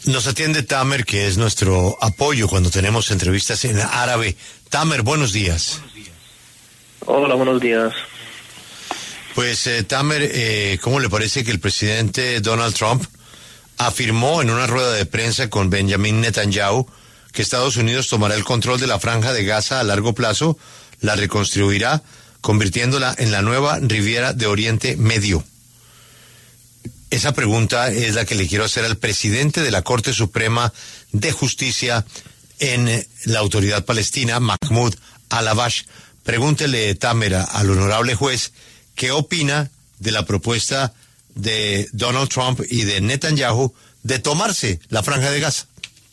Nos atiende Tamer, que es nuestro apoyo cuando tenemos entrevistas en árabe. Tamer, buenos días. Hola, buenos días. Pues Tamer, ¿cómo le parece que el presidente Donald Trump afirmó en una rueda de prensa con Benjamin Netanyahu que Estados Unidos tomará el control de la franja de Gaza a largo plazo, la reconstruirá, convirtiéndola en la nueva Riviera de Oriente Medio? Esa pregunta es la que le quiero hacer al presidente de la Corte Suprema de Justicia en la Autoridad Palestina, Mahmoud Al-Abash. Pregúntele, Tamer, al honorable juez, ¿qué opina de la propuesta de Donald Trump y de Netanyahu de tomarse la franja de Gaza?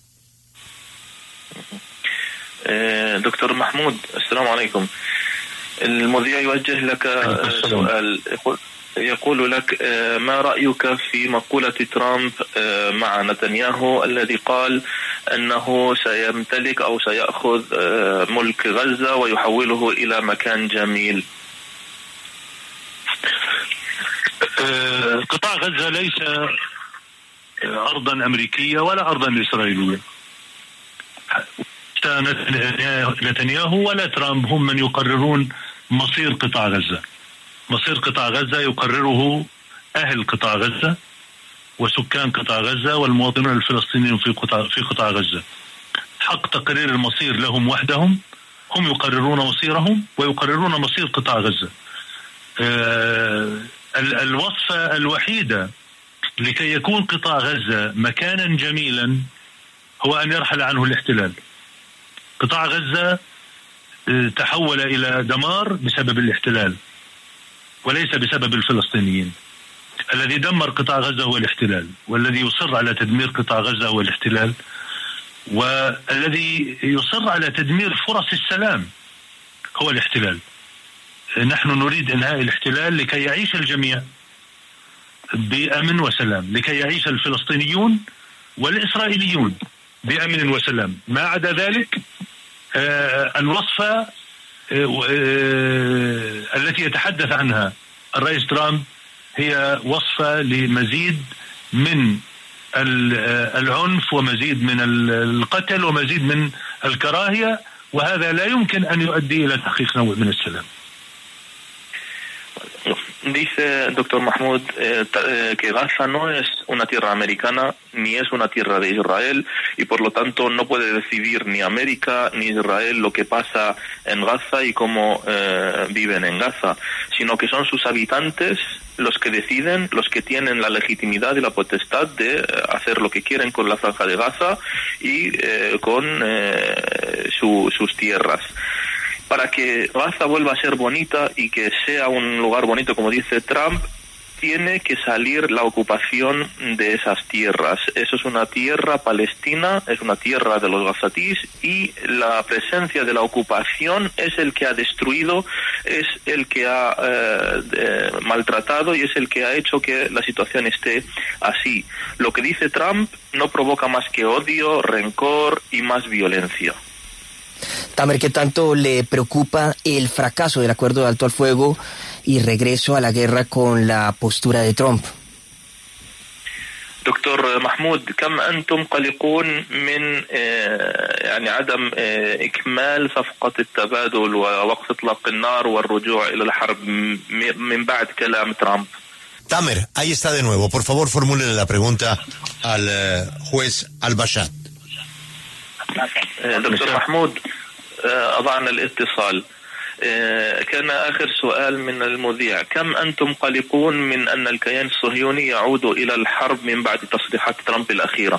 دكتور محمود، السلام عليكم. المذيع يوجه لك سؤال، يقول لك ما رأيك في مقولة ترامب مع نتنياهو الذي قال أنه سيمتلك أو سيأخذ ملك غزة ويحوله إلى مكان جميل؟ قطاع غزة ليس أرضا أمريكية ولا أرضا إسرائيلية. نتنياهو ولا ترامب هم من يقررون مصير قطاع غزة. مصير قطاع غزة يقرره أهل قطاع غزة وسكان قطاع غزة والمواطنون الفلسطينيين في قطاع غزة. حق تقرير المصير لهم وحدهم، هم يقررون مصيرهم ويقررون مصير قطاع غزة. الوصفة الوحيدة لكي يكون قطاع غزة مكانا جميلا هو أن يرحل عنه الاحتلال. قطاع غزة تحول إلى دمار بسبب الاحتلال وليس بسبب الفلسطينيين. الذي دمر قطاع غزة هو الاحتلال، والذي يصر على تدمير قطاع غزة هو الاحتلال، والذي يصر على تدمير فرص السلام هو الاحتلال. نحن نريد إنهاء الاحتلال لكي يعيش الجميع بأمن وسلام، لكي يعيش الفلسطينيون والإسرائيليون بأمن وسلام. ما عدا ذلك الوصفة التي يتحدث عنها الرئيس ترامب هي وصفة لمزيد من العنف ومزيد من القتل ومزيد من الكراهية، وهذا لا يمكن أن يؤدي إلى تحقيق نوع من السلام. Dice doctor Mahmoud que Gaza no es una tierra americana ni es una tierra de Israel y por lo tanto no puede decidir ni América ni Israel lo que pasa en Gaza y cómo viven en Gaza, sino que son sus habitantes los que deciden, los que tienen la legitimidad y la potestad de hacer lo que quieren con la franja de Gaza y con sus tierras. Para que Gaza vuelva a ser bonita y que sea un lugar bonito, como dice Trump, tiene que salir la ocupación de esas tierras. Eso es una tierra palestina, es una tierra de los gazatís, y la presencia de la ocupación es el que ha destruido, es el que ha maltratado y es el que ha hecho que la situación esté así. Lo que dice Trump no provoca más que odio, rencor y más violencia. Tamer, ¿qué tanto le preocupa el fracaso del acuerdo de alto al fuego y regreso a la guerra con la postura de Trump? دكتور محمود، كم أنتم قلقون من يعني عدم إكمال صفقة التبادل ووقف إطلاق النار والرجوع إلى الحرب من بعد كلام ترامب؟ Tamer, ahí está de nuevo. Por favor, formúlele la pregunta al juez Al-Bashad. دكتور محمود، أضعنا الاتصال. كان آخر سؤال من المذيع: كم أنتم قلقون من أن الكيان الصهيوني يعود إلى الحرب من بعد تصريحات ترامب الأخيرة؟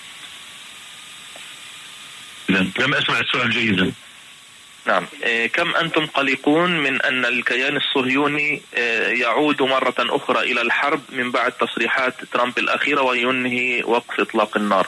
لم أسمع السؤال جيدا. نعم، كم أنتم قلقون من أن الكيان الصهيوني يعود مرة أخرى إلى الحرب من بعد تصريحات ترامب الأخيرة وينهي وقف إطلاق النار؟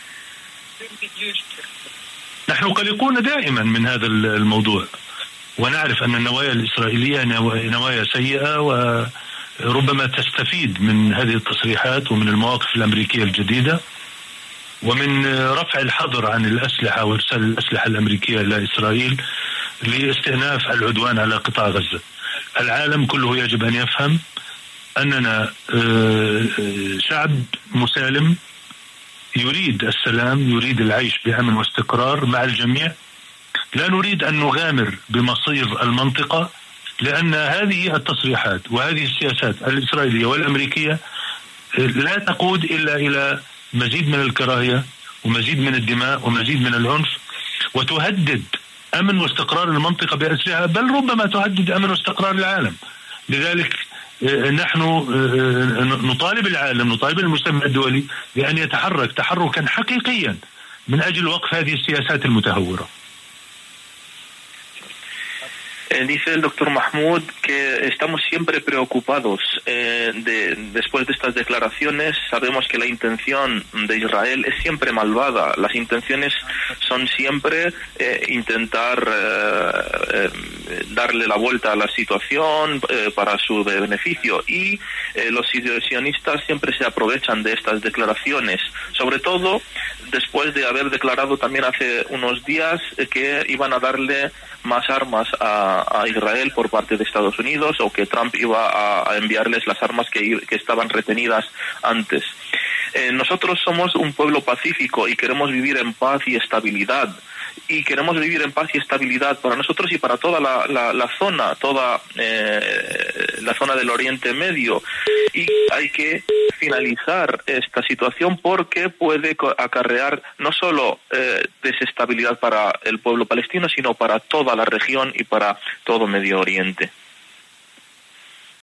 نحن قلقون دائما من هذا الموضوع، ونعرف أن النوايا الإسرائيلية نوايا سيئة وربما تستفيد من هذه التصريحات ومن المواقف الأمريكية الجديدة ومن رفع الحظر عن الأسلحة وإرسال الأسلحة الأمريكية إلى إسرائيل لاستئناف العدوان على قطاع غزة. العالم كله يجب أن يفهم أننا شعب مسالم يريد السلام، يريد العيش بأمن واستقرار مع الجميع. لا نريد أن نغامر بمصير المنطقة، لأن هذه التصريحات وهذه السياسات الإسرائيلية والأمريكية لا تقود إلا إلى مزيد من الكراهية ومزيد من الدماء ومزيد من العنف، وتهدد أمن واستقرار المنطقة بأسرها، بل ربما تهدد أمن واستقرار العالم. لذلك نحن نطالب العالم، نطالب المجتمع الدولي بأن يتحرك تحركا حقيقيا من أجل وقف هذه السياسات المتهورة. Dice el doctor Mahmoud que estamos siempre preocupados después de estas declaraciones. Sabemos que la intención de Israel es siempre malvada. Las intenciones son siempre intentar darle la vuelta a la situación para su beneficio, y los sionistas siempre se aprovechan de estas declaraciones, sobre todo después de haber declarado también hace unos días que iban a darle más armas a Israel por parte de Estados Unidos, o que Trump iba a enviarles las armas que estaban retenidas antes. Nosotros somos un pueblo pacífico y queremos vivir en paz y estabilidad. Y queremos vivir en paz y estabilidad para nosotros y para toda la zona, toda la zona del Oriente Medio. Y hay que finalizar esta situación porque puede acarrear no solo desestabilidad para el pueblo palestino, sino para toda la región y para todo Medio Oriente.